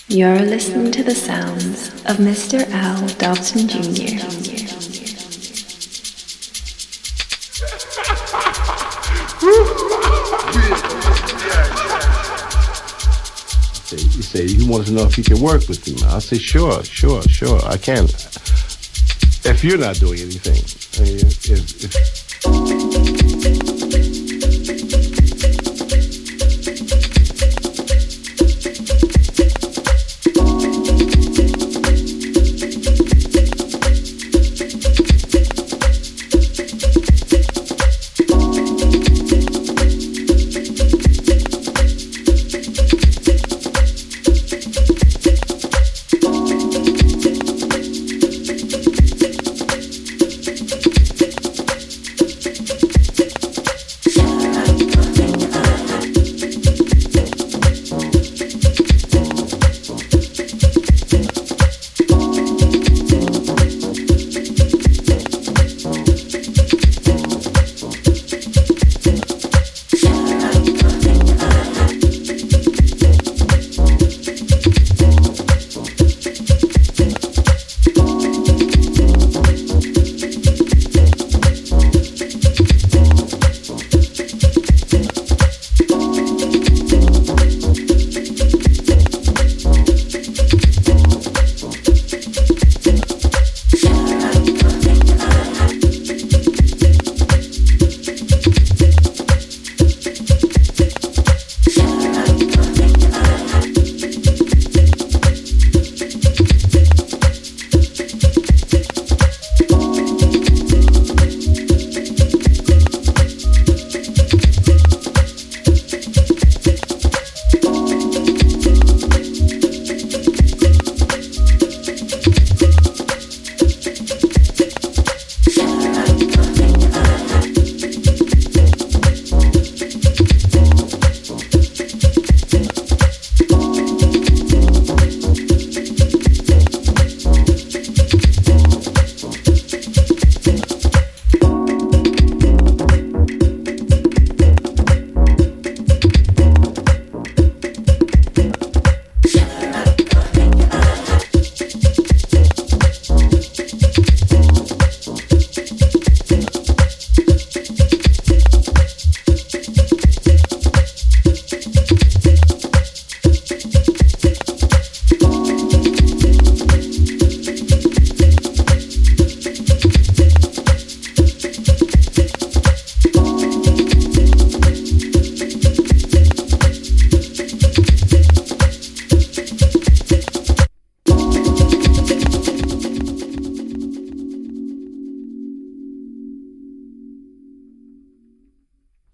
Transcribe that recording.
You're listening to the sounds of Mr. Al Dobson Jr. You say, he wants to know if he can work with me. I say, sure, I can. If you're not doing anything. I mean, if